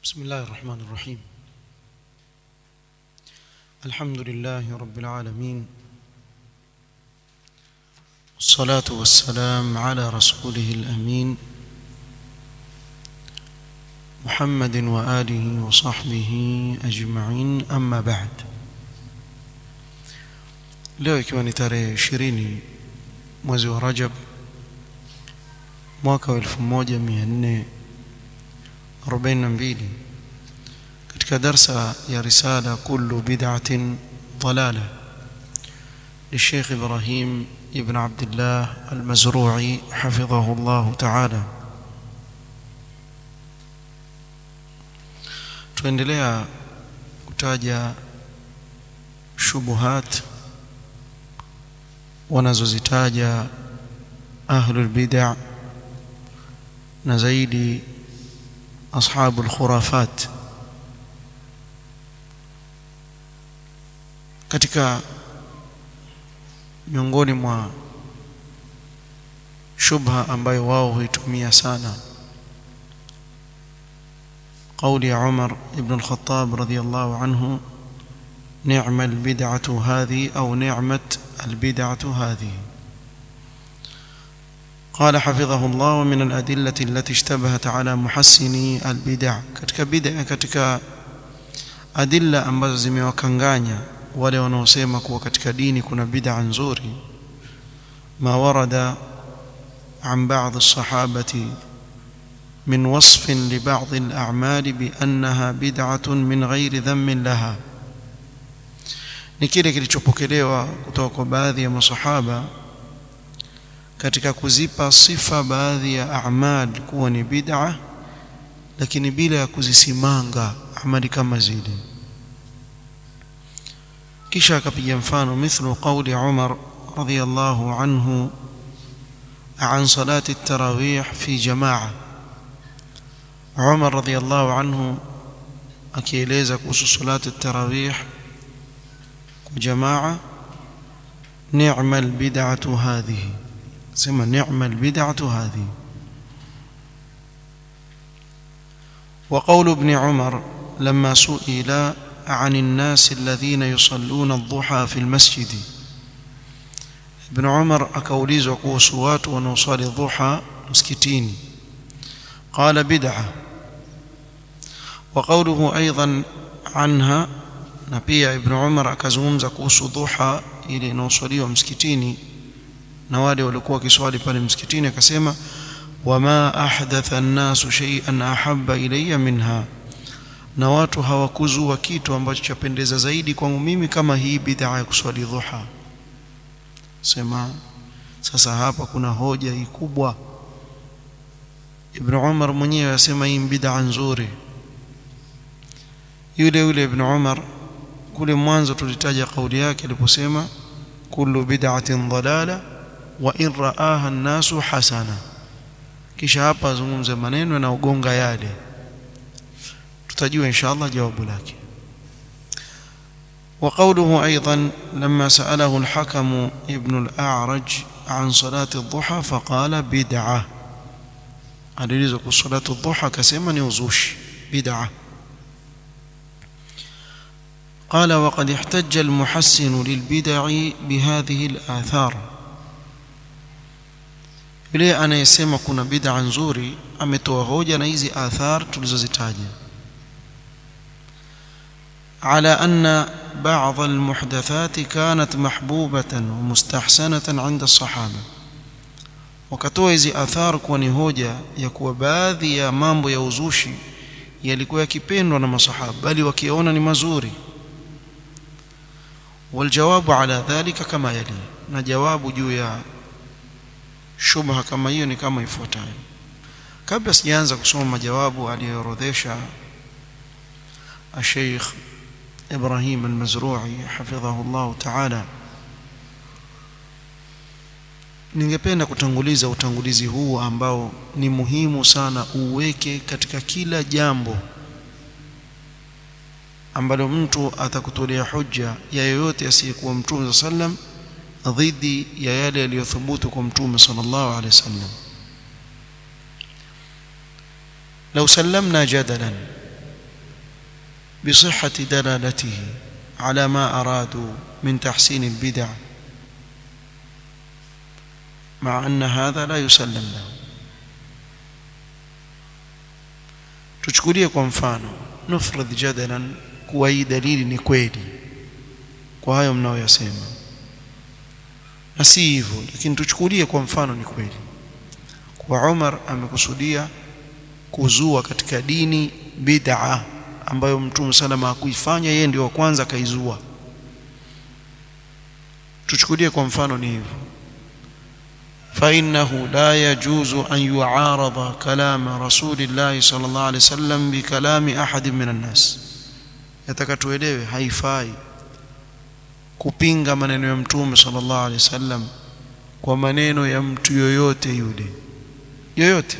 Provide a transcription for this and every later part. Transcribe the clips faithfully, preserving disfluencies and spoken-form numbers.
بسم الله الرحمن الرحيم. الحمد لله رب العالمين، والصلاة والسلام على رسوله الأمين محمد وآله وصحبه أجمعين، أما بعد. leo ikiwa ni tarehe ishirini mwezi wa Rajab mwaka wa elfu moja mia nne arobaini na mbili, katika darsa ya risala kullu bid'atin dalala للشيخ إبراهيم ابن عبد الله المزروعي حفظه الله تعالى. tuendelea kutaja shubuhat wanazozitaja ahlul bid'ah na zaidi ashabul khurafat. Katika miongoni mwa shubha ambayo wao huitumia sana قول عمر ابن الخطاب رضي الله عنه: نعم البدعة هذه أو نعمة البدعة هذه. قال حفظه الله: ومن الأدلة التي اشتبهت على محسني البدع، katika bid'a, katika adilla ambazo zimewakanganya wale wanaosema kuwa katika dini kuna bid'a nzuri, ma warada an ba'd as-sahabati من وصف لبعض الأعمال بأنها بدعة من غير ذم لها. ni kile kilichopokelewa kutoka kwa baadhi ya masahaba katika kuzipa sifa baadhi ya a'mal kuwa ni bid'a, lakini bila ya kuzisimanga amali kama zile. kisha akapiga mfano mithlu qawli Umar radiyallahu anhu an salati at-tarawih fi jamaa. Umar radiyallahu anhu akieleza kuhusu salati at-tarawih kwa jamaa: ni'mal bid'atu hadhihi, sema ni'mal bid'atu hadhihi. wa qawlu ibn Umar lamma su'ila عن الناس الذين يصلون الضحى في المسجد. ابن عمر akaulizwa kuhusu watu wanaosali dhuha msikitini, قال بدعة. وقوله أيضا عنها، na pia ibn Umar akazungumza kuhusu dhuha ile inaosaliwa msikitini na wale walikuwa kiswali pale msikitini, akasema: wama ahdatha an-nasu shay'an ahabba ilayya minha, na watu hawakuzua kitu ambacho chapendeza zaidi kwangu mimi kama hii bid'a ya kuswali dhuha. Sema sasa hapa kuna hoja hii kubwa. Ibn Umar mwenyewe asema hii bid'a nzuri. Yule yule Ibn Umar kule mwanzo tulitaja kauli yake aliposema kullu bid'atin dalala wa in ra'aha an-nasu hasana, kisha hapa azungumza maneno na ugonga yale, tutajua inshallah jawabu lake. وقوله أيضا لما سأله الحكم ابن الأعرج عن صلاة الضحى فقال بدعة، aliulizwa kuhusu salatu dhuha akasema ni uzushi, bid'a. قال وقد احتج المحسن للبدع بهذه الآثار. yule anayesema kuna bid'a nzuri ametoa hoja na hizi athar tulizozitaja. على أن بعض المحدثات كانت محبوبة ومستحسنة عند الصحابة. wakatoa hizi athar kuwa ni hoja ya kuwa baadhi ya mambo ya uzushi yalikuwa yakipendwa na masahaba, bali wakiona ni mazuri. والجواب على ذلك كما يلي، na jawabu juu ya shubha kama hiyo ni kama ifuatayo. Kabla sijaanza kusoma majawabu aliyoorodhesha Sheikh Ibrahim al-Mazru'i hafidhahu Allah ta'ala, ningependa kutanguliza utangulizi huu ambao ni muhimu sana uweke katika kila jambo ambalo mtu atakutolea hujja ya yoyote asiyekuwa Mtume sallam dhidi ya yale yaliyothubutu kwa Mtume sallallahu alaihi wasallam. لو سلمنا جدلا بصحة دلالته على ما أرادوا من تحسين البدع مع أن هذا لا يسلم له. tuchukulie kwa mfano, nufrad jadalan kuwa hii dalili ni kweli kwa hayo mnaoyasema, na si hivyo, lakini tuchukulie kwa mfano ni kweli kwa Umar amekusudia kuzua katika dini bid'a ambayo Mtume salama hakuifanya, yeye ndio wa kwanza kaizua. tuchukulie kwa mfano ni hivyo, فإنه لا يجوز أن يعارض كلام رسول الله صلى الله عليه وسلم بكلام أحد من الناس. يتكتوelewe haifai kupinga maneno ya Mtume sallallahu alaihi wasallam kwa maneno ya mtu yoyote yule, yoyote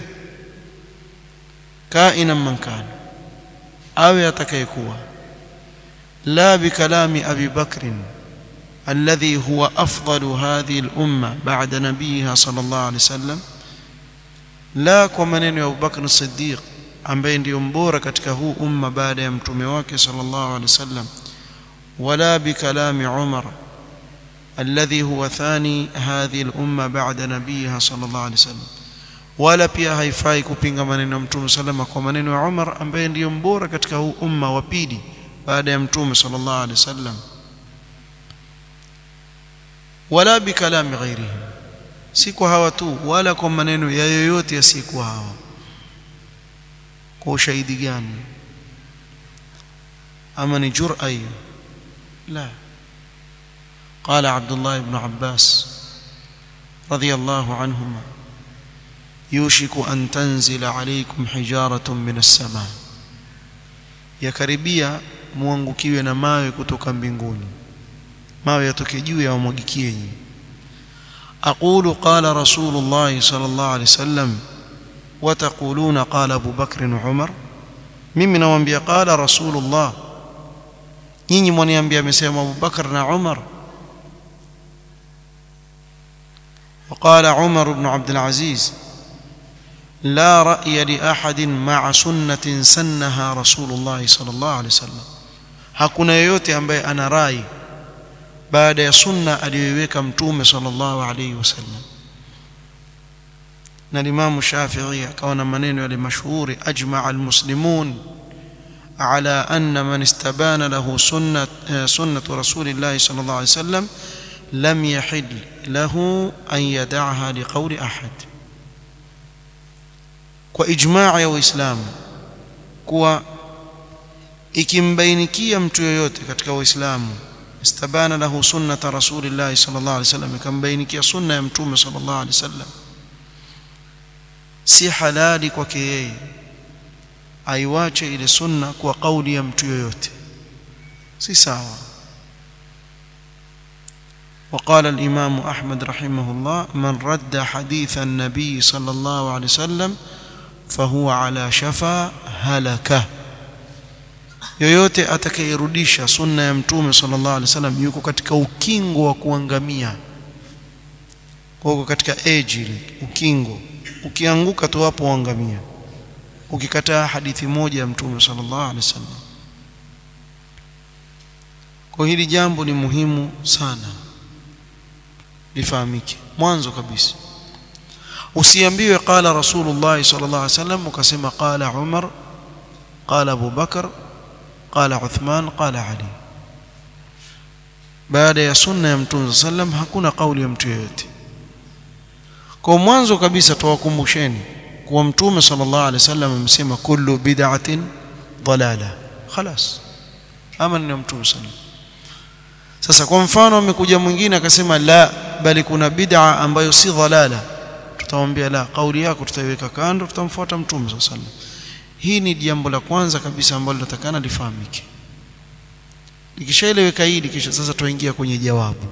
kaina man kana, awe atakayekuwa. la bikalami Abi Bakr الذي هو أفضل هذه الأمة بعد نبيها صلى الله عليه وسلم، لا كمنين أبو بكر الصديق ambaye ndio mbora katika huu umma baada ya mtume wake sallallahu alaihi wasallam, wala bikalami Umar alladhi huwa thani hadhihi al-umma ba'da nabiha sallallahu alaihi wasallam, wala pia haifai kupinga maneno ya mtume sallama kwa maneno ya Umar ambaye ndio mbora katika huu umma wa pili baada ya mtume sallallahu alaihi wasallam, wala bikalami ghairihim, si kwa hawa tu, wala kwa maneno ya yoyote yasikuwa hawa. kwa ushahidi gani? ama ni jur'a hiyo? la. قال عبد الله بن عباس رضي الله عنهما يوشك أن تنزل عليكم حجارة من السماء، yakaribia muangukiwe na mawe kutoka mbinguni, mawe yatoke juu ya wamwagikie nyinyi. aqulu qala rasulullah sallallahu alaihi wasallam wa taquluna qala Abu Bakr wa Umar, mimi nawaambia qala rasulullah, nyinyi mwaniambia amesema Abu Bakr na Umar. وقال عمر بن عبد العزيز لا رأي لأحد مع سنة سنها رسول الله صلى الله عليه وسلم، hakuna yeyote ambaye ana rai baada ya sunna aliyoiweka mtume sallallahu alayhi wasallam. na Imam Shafi'i akawa na maneno yale mashuhuri, ajma'a almuslimun ala anna man istabana lahu sunnat sunnatu rasulillahi sallallahu alayhi wasallam lam yahil lahu an yad'aha liqawli ahad. kwa ijmaa' ya Uislamu kuwa ikimbainikia mtu yoyote katika Uislamu istabana lahu sunnata rasulillahi sallallahu alaihi wasallam, ikambainikia sunna ya mtume sallallahu alaihi wasallam, si halali kwake yeye aiwache ile sunna kwa kauli ya mtu yoyote, si sawa. وقال الإمام أحمد رحمه الله من رد حديث النبي صلى الله عليه وسلم فهو على شفا هلكه، yoyote atakayerudisha sunna ya mtume sallallahu alaihi wasallam yuko katika ukingo wa kuangamia, huko katika ejili ukingo, ukianguka tu hapo uangamia ukikataa hadithi moja ya mtume sallallahu alaihi wasallam. kwa hili jambo ni muhimu sana lifahamike mwanzo kabisa. usiambiwe qala rasulullah sallallahu alaihi wasallam ukasema qala Umar, qala Abu Bakar, qala Uthman, qala Ali. baada ya sunna ya mtume sallam hakuna kauli ya mtu yeyote. kwa mwanzo kabisa tuwakumbusheni kuwa mtume sallallahu alaihi wasallam amesema kullu bid'atin dalala, خلاص amana ni mtume sallam. sasa kwa mfano amekuja mwingine akasema la, bali kuna bid'a ambayo si dhalala, tutamwambia la, kauli yako tutaiweka kando, tutamfuata mtume sallallahu alaihi wasallam. hii ni jambo la kwanza kabisa ambalo natakana lifahamike. likishaeleweka hili, kisha sasa tuingia kwenye jawabu.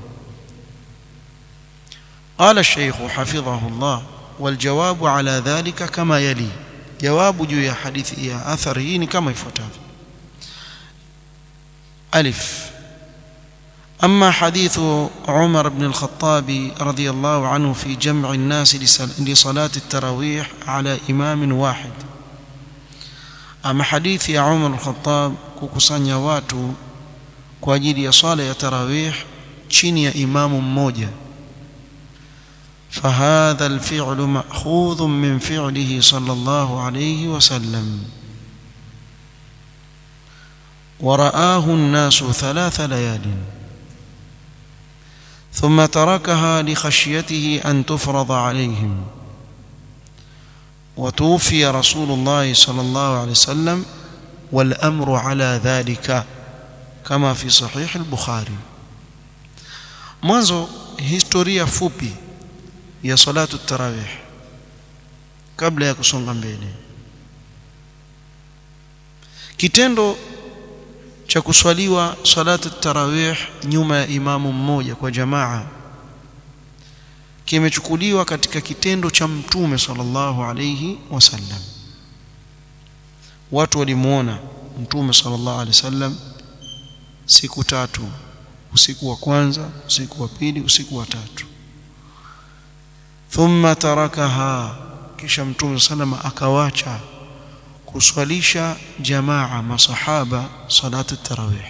قال الشيخ حفظه الله والجواب على ذلك كما يلي، jawabu juu ya hadithi ya athari hii ni kama ifuatavyo. ألف أما حديث عمر بن الخطاب رضي الله عنه في جمع الناس لصلاة التراويح على إمام واحد، أما حديث يا عمر الخطاب kukusanya watu kwa ajili ya swala ya tarawih chini ya imamu mmoja, فهذا الفعل مأخوذ من فعله صلى الله عليه وسلم ورآه الناس ثلاث ليال ثم تركها لخشيته أن تفرض عليهم، وتوفي رسول الله صلى الله عليه وسلم والأمر على ذلك كما في صحيح البخاري. mwanzo historia fupi ya salatu tarawih kabla ya kusonga mbele. Kitendo cha kuswaliwa salatu tarawih nyuma ya imamu mmoja kwa jamaa kimechukuliwa katika kitendo cha Mtume sallallahu alayhi wasallam. Watu walimuona Mtume sallallahu alayhi wasallam siku tatu, usiku wa kwanza, usiku wa pili, usiku wa tatu. Thumma tarakaha, kisha Mtume sallallahu alayhi wasallam akawacha kuswalisha jamaa masahaba salatu tarawih.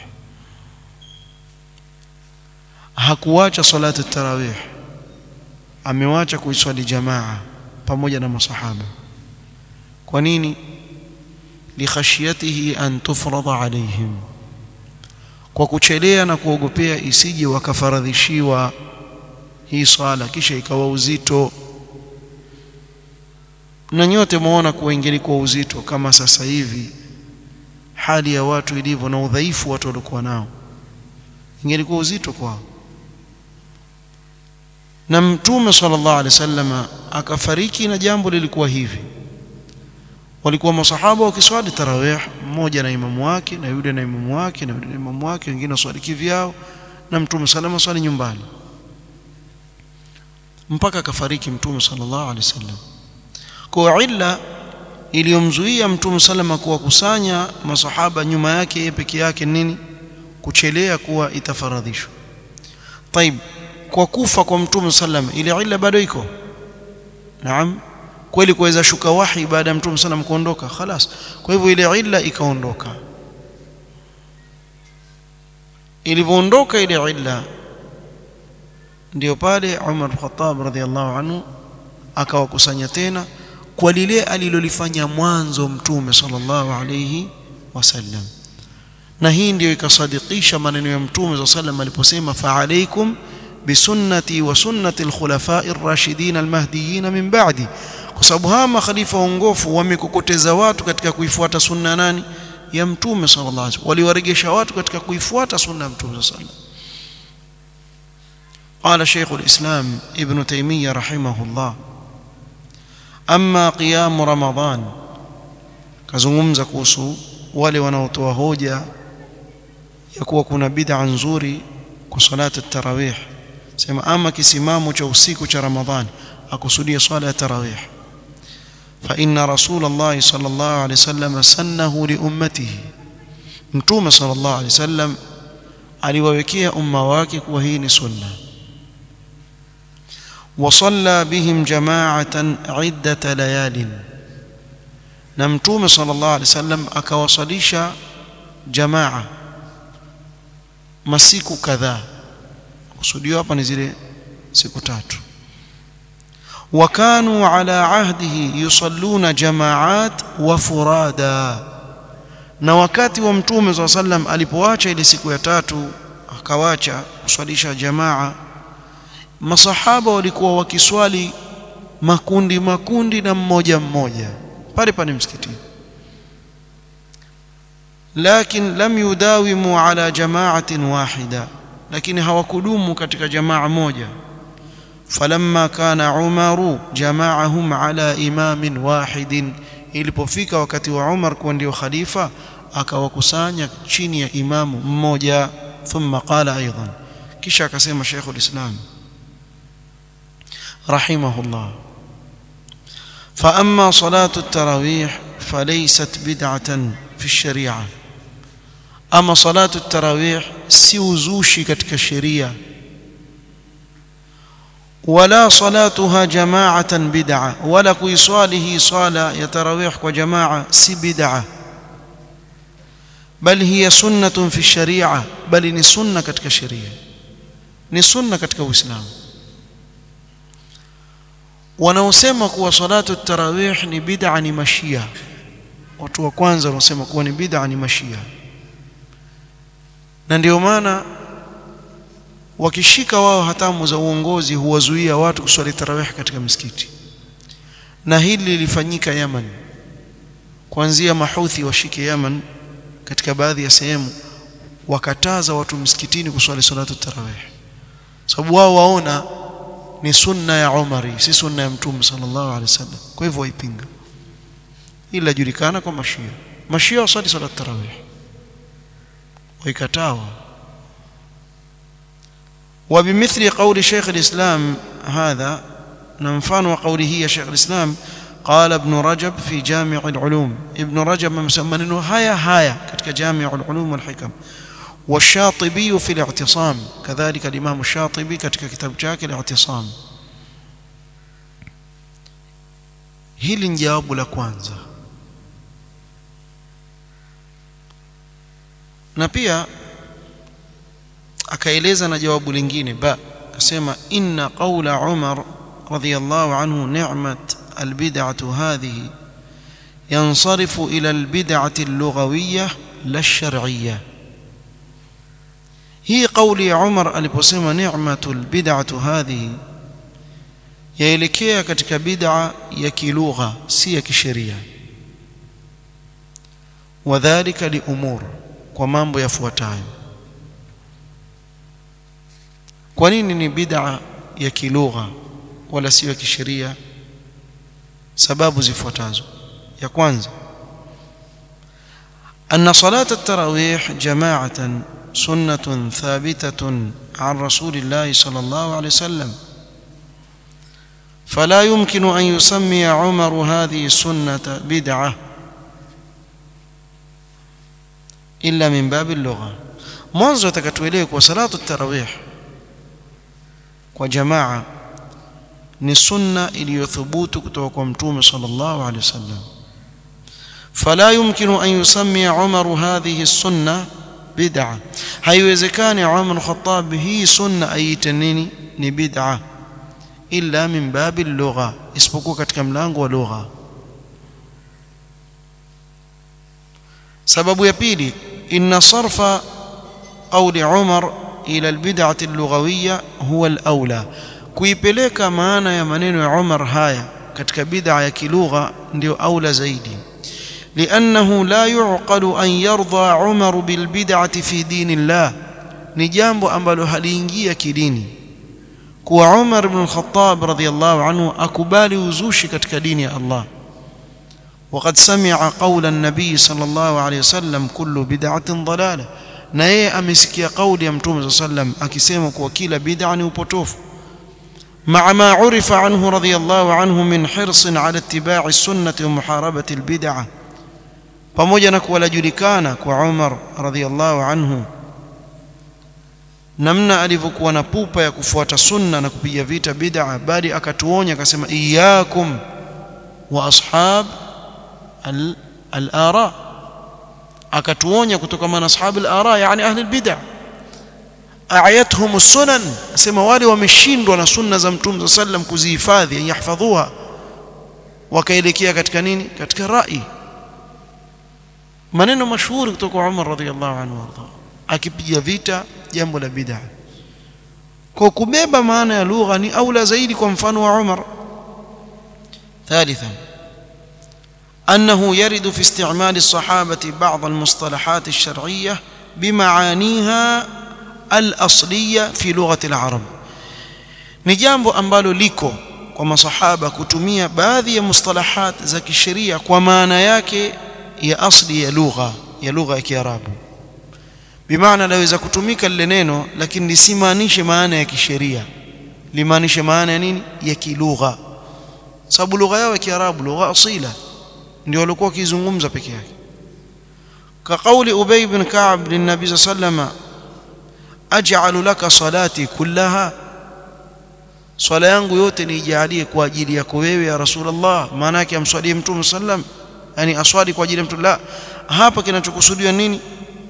Hakuwacha salatu tarawih, amewacha kuiswali jamaa pamoja na masahaba. Kwa nini? Likhashiyatihi an tufrada alaihim, kwa kuchelea na kuogopea isije wakafaradhishiwa hii swala kisha ikawa uzito. Na nyote muona kuwa ingelikuwa uzito kama sasa hivi hali ya watu ilivyo na udhaifu watu walikuwa nao, ingelikuwa uzito kwao. Na Mtume sallallahu alaihi wasallam akafariki na jambo lilikuwa hivi. Walikuwa masahaba wakiswali tarawih, mmoja na imamu wake na yule na imamu wake na yule na imamu wake, wengine waswali kivyao, na Mtume sallallahu swali nyumbani mpaka akafariki Mtume sallallahu alaihi wasallam. Kwa illa iliyomzuia Mtume sallallahu kuwakusanya masahaba nyuma yake yeye peke yake nini? Kuchelea kuwa itafaradhishwa. Taib, kwa kufa kwa Mtume sallallahu ile illa bado iko? Naam, kweli kuweza shuka wahi baada ya Mtume sallallahu kuondoka, خلاص. Kwa hivyo ile illa ikaondoka. Ilivyoondoka ile illa, ndio pale Umar al-Khattab radhiyallahu anhu akawakusanya tena kwa lile alilolifanya mwanzo Mtume sallallahu alayhi wasallam. Na hii ndio ikasadikisha maneno ya Mtume sallallahu alayhi wasallam aliposema fa alaykum bisunnati wa sunnati al-khulafa'i ar-rashidin al-mahdiyyin min ba'di, kwa sababu hawa makhalifa waongofu wamekokoteza watu katika kuifuata sunna nani? Ya Mtume sallallahu alayhi wasallam. Waliwaregesha watu katika kuifuata sunna ya Mtume sallallahu alayhi wasallam. قال شيخ الإسلام ابن تيمية رحمه الله: أما قيام رمضان، kazungumza kuhusu wale wanaotoa hoja ya kuwa kuna bid'a nzuri kwa salatu at-tarawih. Sema ama kisimamo cha usiku cha Ramadhani akusudia swala ya tarawih, fa inna Rasulullah sallallahu alayhi wasallam sannahu li ummatihi, Mtume sallallahu alayhi wasallam aliwawekea umma wake kuwa hii ni sunna. وصلى بهم جماعة عدة ليال، na Mtume sallallahu alaihi wasallam akawasalisha jamaa masiku kadhaa. Kusudio hapa ni zile siku tatu. وكانوا على عهده يصلون جماعات وفرادا، na wakati wa Mtume sallallahu alaihi wasallam alipoacha ile siku ya tatu akawacha kuswalisha jamaa, masahaba walikuwa wakiswali makundi makundi na mmoja mmoja pale pale msikitini, lakini lam yudawimu ala jama'atin wahida, lakini hawakudumu katika jamaa moja. falamma kana Umaru jama'ahum ala imamin wahidin, ilipofika wakati wa Umar kuwa ndio khalifa akawakusanya chini ya imamu mmoja. thumma qala aidan, kisha akasema Sheikh al-Islam رحمه الله: فأما صلاة التراويح فليست بدعة في الشريعة، أما صلاة التراويح سيوزوشي كتك الشريعة، ولا صلاتها جماعة بدعة، ولا كيصاله صلاة يتراويح وجماعة سي بدعة، bal hiya sunnatun fi sharia, bali ni sunna katika sheria, ni sunna katika Uislamu. Wanaosema kuwa salatu tarawih ni bid'a ni mashia, watu wa kwanza wanaosema kuwa ni bid'a ni mashia. Na ndio maana wakishika wao hatamu za uongozi huwazuia watu kuswali tarawih katika misikiti, na hili lilifanyika Yemen. Kuanzia Mahouthi washike Yemen, katika baadhi ya sehemu wakataza watu msikitini kuswali salatu tarawih, sababu wao waona ni sunna ya Umari, si sunna ya Mtume sallallahu alaihi wasallam. Kwa hivyo waipinga. Ila julikana kwa mashia, mashia wasali salatu tarawih waikatawa. وبمثل قول شيخ الإسلام هذا نمفان وقوله يا شيخ الإسلام قال ابن رجب في جامع العلوم. ابن رجب مسمى هايا هايا كتك جامع العلوم والحكم. والشاطبي في الاعتصام، كذلك الإمام الشاطبي كتك كتاب جاك الاعتصام. hili ni jawabu la kwanza. Na pia akaeleza na jawabu lingine ba, akasema inna qawla Umar radiyallahu anhu ni'mat albid'atu hadhihi yansarifu ila albid'ati allughawiyya la ash-shar'iyyah. Hii kauli ya Umar aliposema ni'matul bid'atu hadhihi yaelekea katika bid'a ya kilugha, si ya kisheria. Wadhālika li umur, kwa mambo yafuatayo. Kwa nini ni bid'a ya kilugha wala si ya kisheria? Sababu zifuatazo. Ya kwanza, anna salat at-tarawih jama'atan sunnatun thabitatun 'an Rasulillah sallallahu alayhi wasallam, فلا يمكن أن يسمي عمر هذه السنة بدعة إلا من باب اللغة. mwanzo takatuelewe kwa salatu tarawih kwa jamaa ni sunna iliyothubutu kutoka kwa Mtume sallallahu alayhi wasallam. فلا يمكن أن يسمي عمر هذه السنة بدعة, haiwezekani Umar Khattab hii sunna aite nini ni bid'a illa min babi lugha, isipokuwa katika mlango wa lugha. Sababu ya pili, inna sarfa qawli Umar ila albid'ati allughawiyya huwa alawla, kuipeleka maana ya maneno ya Umar haya katika bid'a ya kilugha ndio aula zaidi. لأنه لا يعقل أن يرضى عمر بالبدعة في دين الله, ni jambo ambalo haliingia kidini kuwa Umar ibn al-Khattab radhiyallahu anhu akubali uzushi katika dini ya Allah. وقد سمع قول النبي صلى الله عليه وسلم كل بدعة ضلالة, na yeye amesikia kauli ya Mtume صلى الله عليه وسلم akisema kuwa kila bid'a ni upotofu. مع ما عرف عنه رضي الله عنه من حرص على اتباع السنة ومحاربة البدعة, pamoja na kuwa lajulikana kwa Umar radhiyallahu anhu namna alivyokuwa na pupa ya kufuata sunna na kupiga vita bid'a, bali akatuonya akasema iyyakum wa ashab al-ara, akatuonya kutokana na ashab al-ara, yani ahli al-bid'a. Ayatuhum as-sunan, asema wale wameshindwa na sunna za Mtume sallam kuzihifadhi, yahfadhuha, wakaelekea katika nini? Katika rai. Maneno mashuhuri kutoka kwa Umar radhiyallahu anhu warda, akipiga vita jambo la bid'a. Kwa kubeba maana ya lugha ni aula zaidi kwa mfano wa Umar. ثالثا أنه يرد في استعمال الصحابة بعض المصطلحات الشرعية بمعانيها الأصلية في لغة العرب. ni jambo ambalo liko kwa masahaba kutumia baadhi ya mustalahat za kisheria kwa maana yake ya asli ya lugha ya lugha ya Kiarabu. Bimaana laweza kutumika lile neno lakini lisimaanishe maana ya kisheria, limaanishe maana ya nini ya kilugha, sababu lugha yao ya Kiarabu lugha asila ndio walikuwa kizungumza peke yake. Ka kauli Ubay ibn Ka'b lin-Nabi sallallahu aj'alu laka salati kullaha, swala yangu yote niijalie kwa ajili yako wewe ya Rasulullah. Maana yake amswalie Mtume sallam, yani aswali kwa ajili ya Mtume. La, hapa kinachokusudiwa nini?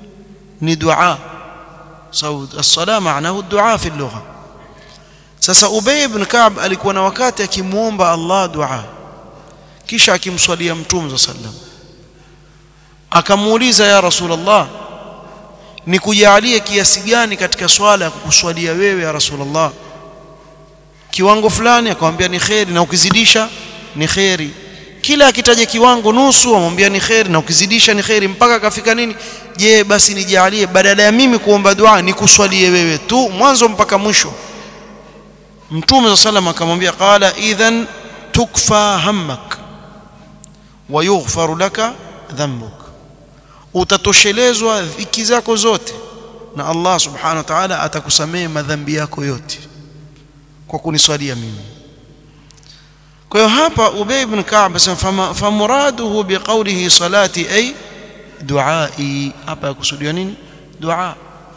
ni dua. So as-sala maanahu dua fi lugha. Sasa Ubay ibn Ka'b alikuwa na wakati akimuomba Allah dua, kisha akimswalia Mtume sallam, akamuuliza ya Rasulullah, nikujalie kiasi gani katika swala ya kukuswalia wewe ya Rasulullah? Kiwango fulani. Akamwambia ni khairi, na ukizidisha ni khairi. Kila akitaja kiwango nusu amwambia ni khairi, na ukizidisha ni khairi, mpaka akafika nini? Je, basi nijalie badala ya mimi kuomba dua nikuswalie wewe tu mwanzo mpaka mwisho. Mtume sallam akamwambia, qala idhan tukfa hammak wa yughfaru laka dhanbuk, utatoshelezwa dhiki zako zote na Allah subhanahu wa ta'ala atakusamehe madhambi yako yote kwa kuniswalia mimi. Kwa hiyo hapa Ubay ibn Ka'b asema famuraduhu biqawlihi salati ay duai, hapa yakusudiwa nini? Dua.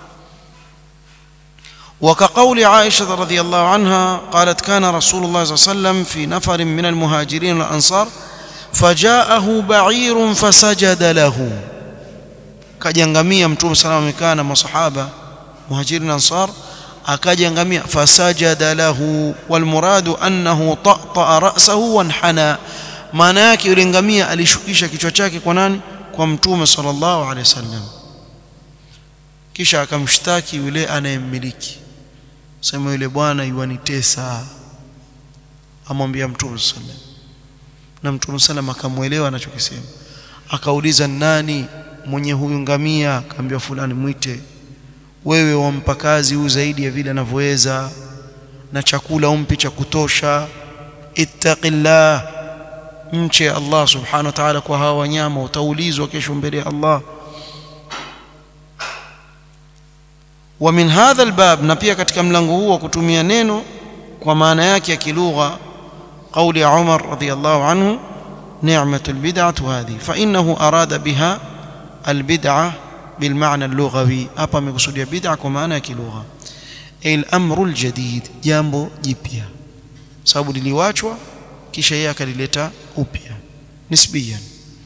وكقول عائشة رضي الله عنها قالت كان رسول الله صلى الله عليه وسلم في نفر من المهاجرين والأنصار فجاءه بعير فسجد له. kaja ngamia Mtume sallallahu alayhi wasallam, na masahaba muhajirin ansar, akaja ngamia fasajada lahu, wal muradu annahu ta'ta ra'sahu wanhana, maana yake yule ngamia alishukisha kichwa chake kwa nani? Kwa Mtume sallallahu alayhi wasallam. Kisha akamshtaki yule anayemmiliki, sema yule bwana yuanitesa, amwambia Mtume sallallahu alayhi wasallam, na Mtume sallallahu akamuelewa anachokisema. Akauliza, nani mwenye huyu ngamia? Akamwambia fulani, mwite. Wewe wampa kazi huyu zaidi ya vile anavyoweza, na chakula umpi cha kutosha. Ittaqillah, mche Allah subhanahu wa ta'ala kwa hawa wanyama, utaulizwa kesho mbele ya Allah. Wa min hadha albab, na pia katika mlango huu wa kutumia neno kwa maana yake ya kilugha, قول عمر رضي الله عنه نعمة البدعة هذه، فإنه أراد بها البدعة بالمعنى اللغوي. hapa amekusudia bid'a kwa maana ya kilugha, al-amru al-jadid, jambo jipya, sababu liliwachwa kisha yeye akalileta upya nisbiyan.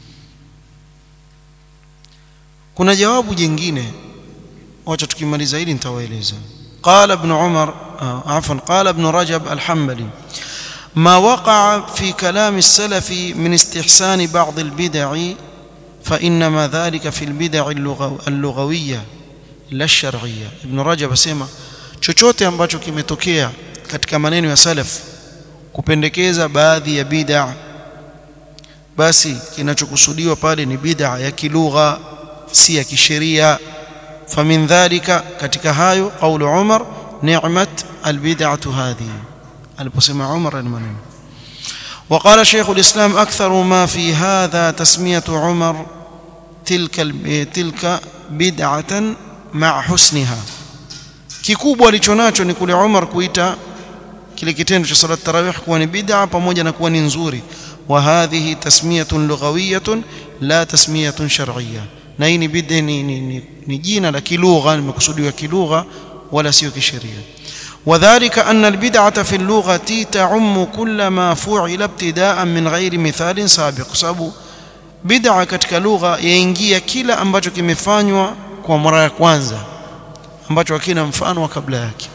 Kuna jawabu jingine, wacha tukimaliza hili nitawaeleza. قال ابن عمر عفوا قال ابن رجب الحنبلي ما وقع في كلام السلف من استحسان بعض البدع فإنما ذلك في البدع اللغوية لا الشرعية. ابن رجب asema chochote ambacho kimetokea katika maneno ya salaf kupendekeza baadhi ya bid'a, basi kinachokusudiwa pale ni bid'a ya kilugha, si ya kisheria. فمن ذلك katika hayo قول عمر نعمة البدعة هذه، aliposema Umar al-maneno. وقال شيخ الإسلام أكثر ما في هذا تسمية عمر تلك تلك بدعة مع حسنها. kikubwa alichonacho ni kule Umar kuita kile kitendo cha salat tarawih kuwa ni bid'a pamoja na kuwa ni nzuri. wa hadhihi tasmiyatun lughawiyatun la tasmiyatun shar'iyyah, na hii ni bid'a ni, ni, ni, ni jina la kilugha, nimekusudiwa kilugha wala sio kisheria. وذلك أن البدعة في اللغة تعم كل ما فعل ابتداء من غير مثال سابق. sababu bid'a katika lugha yaingia kila ambacho kimefanywa kwa mara ya kwanza ambacho hakina mfano kabla yake.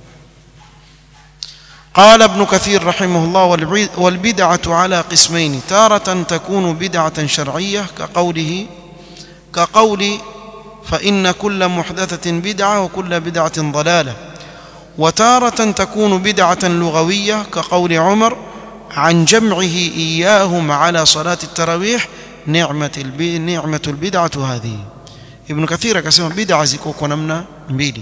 قال ابن كثير رحمه الله والبدعة على قسمين، تارة تكون بدعة شرعية كقوله كقول فإن كل محدثة بدعة وكل بدعة ضلالة، وتارة تكون بدعة لغوية كقول عمر عن جمعه إياهم على صلاة التراويح نعمة نعمة البدعة هذه. ابن كثير akasema bid'a ziko kwa namna mbili.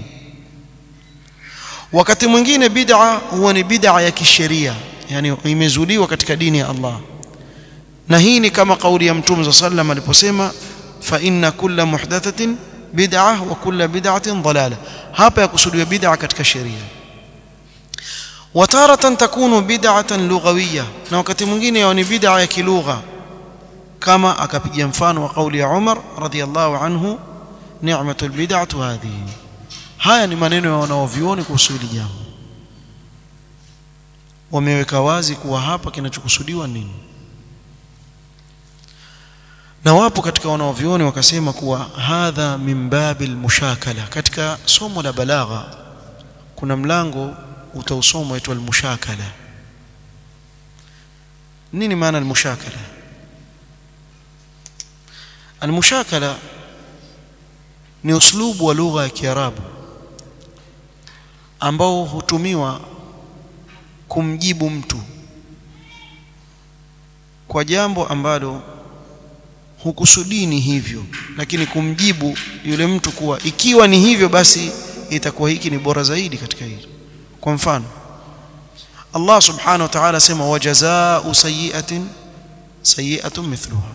Wakati mwingine bid'a huwa ni bid'a ya kisheria, yani imezuliwa katika dini ya Allah, na hii ni kama kauli ya Mtume sallallahu alayhi wasallam aliposema fa inna kulla muhdathatin bid'ah wa kulla bid'atin dalalah. hapa yakusudiwa bid'a katika sheria. wa taratan takunu bid'atan lughawiyya, na wakati mwingine ni bid'a ya kilugha, kama akapiga mfano wa kauli ya Umar radhiyallahu anhu ni'matul bid'atu hadhihi. haya ni maneno ya wanaovioni kuhusu hili jambo, wameweka wazi kuwa hapa kinachokusudiwa nini. na wapo katika wanaovioni wakasema kuwa hadha min babil mushakala. Katika somo la balagha kuna mlango utausoma uitwa al-mushakala. Nini maana al-mushakala? Al-mushakala ni uslubu wa lugha ya Kiarabu ambao hutumiwa kumjibu mtu kwa jambo ambalo hukusudii ni hivyo, lakini kumjibu yule mtu kuwa ikiwa ni hivyo basi itakuwa hiki ni bora zaidi katika hilo. Kwa mfano Allah subhanahu wa ta'ala sema wajazaa'u sayyi'atin sayyi'atun mithluha,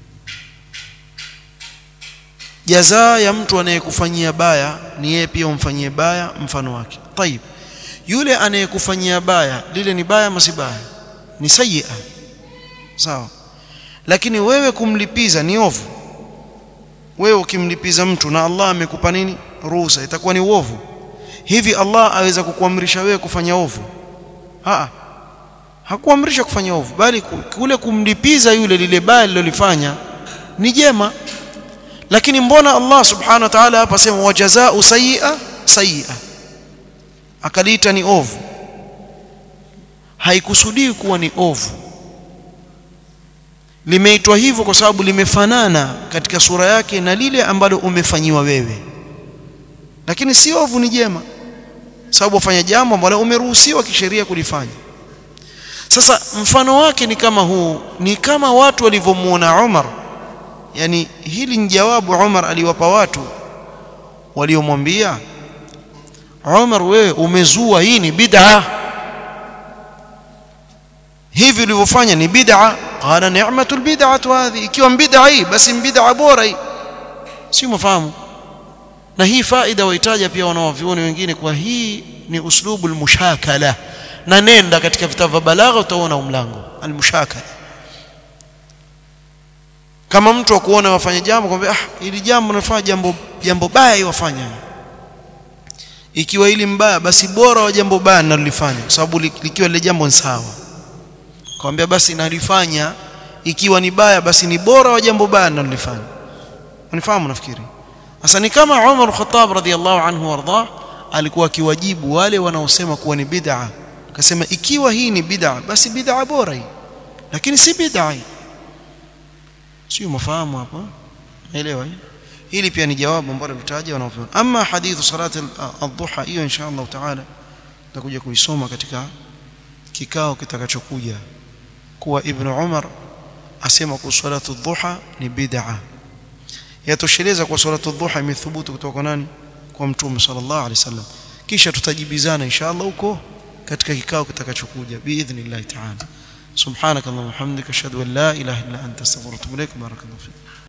jazaa ya mtu anayekufanyia baya ni yeye pia umfanyie baya mfano wake. Tayib, yule anayekufanyia baya lile ni baya masibaya, ni sayyi'a, sawa, lakini wewe kumlipiza ni ovu. Wewe ukimlipiza mtu na Allah amekupa nini ruhusa, itakuwa ni uovu. Hivi Allah aweza kukuamrisha wewe kufanya ovu? Haa, hakuamrisha kufanya ovu, bali kule kumlipiza yule lile baya alilofanya ni jema. Lakini mbona Allah subhanahu wa ta'ala hapa sema wajazaa'u sayyi'a sayyi'a, akaliita ni ovu? Haikusudii kuwa ni ovu, limeitwa hivyo kwa sababu limefanana katika sura yake na lile ambalo umefanyiwa wewe, lakini si ovu, ni jema, sababu ufanya jambo ambalo umeruhusiwa kisheria kulifanya. Sasa mfano wake ni kama huu, ni kama watu walivyomuona Umar. Yani hili ni jawabu Umar aliwapa watu waliomwambia Umar, wewe umezua, hii ni bid'a, hivi ulivyofanya ni bid'a. Qala ni'matul bid'atu hadhi, ikiwa bid'a hii basi bid'a bora hii, si mfahamu? Na hii faida waitaja pia wanaovioni wengine kwa hii ni uslubul mushakala, na nenda katika vitabu vya balagha utaona umlango al-mushakala. Kama mtu akuona wafanya jambo kwamba ah, ili jambo nafanya jambo jambo baya wafanya, ikiwa ili mbaya basi bora wa jambo baya nalifanya, kwa sababu likiwa lile jambo ni sawa, kwambia basi nalifanya, ikiwa ni baya basi ni bora wa jambo baya nalifanya. Unifahamu nafikiri? Sasa ni kama Umar al-Khattab radhiyallahu anhu warda alikuwa akiwajibu wale wanaosema kuwa ni bid'a, akasema ikiwa hii ni bid'a basi bid'a bora hii, lakini si bid'a hii. Sio mfahamu hapa? Naelewa hii. Hili pia ni jawabu ambalo litaja wanaofahamu. Ama hadithu salati ad-duha, hiyo inshallah taala tutakuja kuisoma katika kikao kitakachokuja, kuwa Ibn Umar asema kwa salatu ad-duha ni bid'a. Yatosheleza kwa salatu ad-duha imethubutu kutoka kwa nani? Kwa Mtume sallallahu alaihi wasallam. Kisha tutajibizana inshallah huko katika kikao kitakachokuja biidhnillah taala. Subhanakallahumma wa bihamdika ashhadu an la ilaha illa anta astaghfiruka wa atubu ilaik. Barakallahu fik.